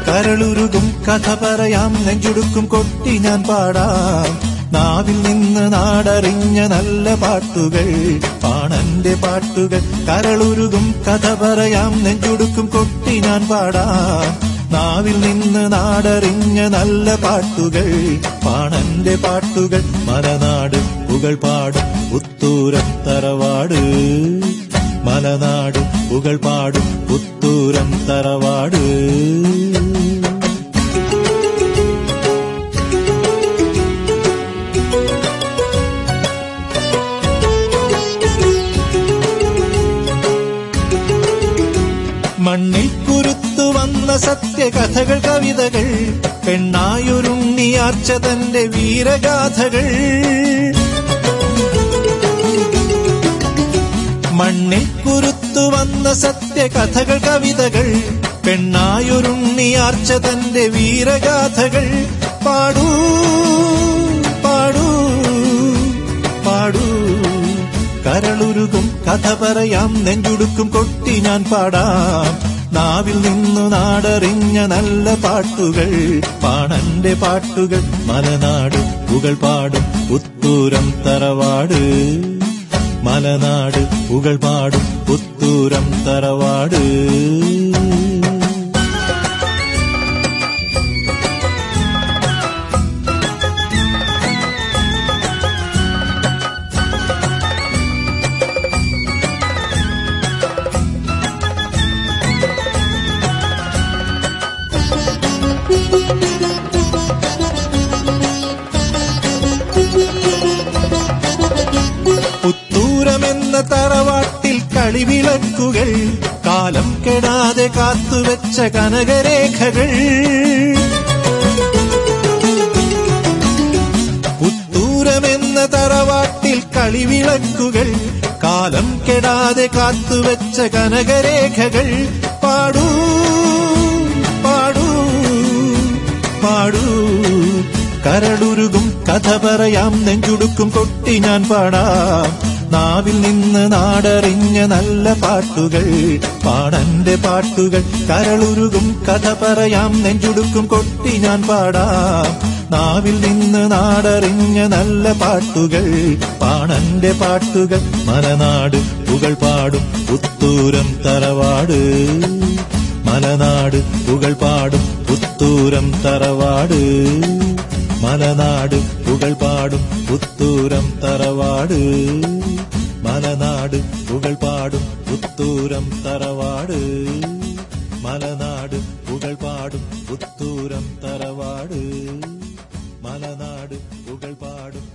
കരളുരുകും കഥ പറയാം, നെഞ്ചുടുക്കും കൊട്ടി ഞാൻ പാടാം. നാവിൽ നിന്ന് നാടറിഞ്ഞ നല്ല പാട്ടുകൾ, പാണന്റെ പാട്ടുകൾ. കരളുരുകും കഥ പറയാം, നെഞ്ചുടുക്കും കൊട്ടി ഞാൻ പാടാം. നാവിൽ നിന്ന് നാടറിഞ്ഞ നല്ല പാട്ടുകൾ, പാണന്റെ പാട്ടുകൾ. മലനാട് പുകൾ പാടും പുത്തൂരം തറവാട്, മലനാട് പുകൾ പാടും പുത്തൂരം തറവാട്. മണ്ണിൽ കുരുത്തു വന്ന സത്യകഥകൾ, കവിതകൾ. പെണ്ണായൊരുണ്ണിയാർച്ച തന്റെ വീരഗാഥകൾ. മണ്ണിൽ കുരുത്തു വന്ന സത്യകഥകൾ, കവിതകൾ. പെണ്ണായൊരുണ്ണിയാർച്ച തന്റെ വീരഗാഥകൾ. പാടൂ പാടൂ പാടൂ, കരളുരുകും കഥ പറയാം, നെഞ്ചുടുക്കും കൊട്ടി ഞാൻ പാടാം. നാവിൽ നിന്നു നാടറിഞ്ഞ നല്ല പാട്ടുകൾ, പാണന്റെ പാട്ടുകൾ. മലനാട് പുകൾ പാടും പുത്തൂരം തറവാട്, മലനാട് പുകൾ പാടും പുത്തൂരം തറവാട്. പുത്തൂരമെന്ന തറവാട്ടിൽ കളിവിളക്കുകൾ, കാലം കെടാതെ കാത്തുവെച്ച കനകരേഖകൾ. പുത്തൂരമെന്ന തറവാട്ടിൽ കളിവിളക്കുകൾ, കാലം കെടാതെ കാത്തുവെച്ച കനകരേഖകൾ. പാടൂ പാടൂ പാടൂ, കരളുരുകും കഥ പറയാം, നെഞ്ചുടുക്കും കൊട്ടി ഞാൻ പാടാം. നാവിൽ നിന്ന് നാടറിഞ്ഞ നല്ല പാട്ടുകൾ, പാണന്റെ പാട്ടുകൾ. കരളുരുകും കഥ പറയാം, നെഞ്ചുടുക്കും കൊട്ടി ഞാൻ പാടാം. നാവിൽ നിന്ന് നാടറിഞ്ഞ നല്ല പാട്ടുകൾ, പാണന്റെ പാട്ടുകൾ. മലനാട് പുകൾ പാടും പുത്തൂരം തറവാട്, മലനാട് പുകൾ പാടും പുത്തൂരം തറവാട്, മലനാട് പുകൾ പാടും പുത്തൂരം തറവാട്, മലനാട് പുകൾ പാടും പുത്തൂരം തറവാട്, മലനാട് പുകൾ പാടും പുത്തൂരം തറവാട്, മലനാട് പുകൾ പാടും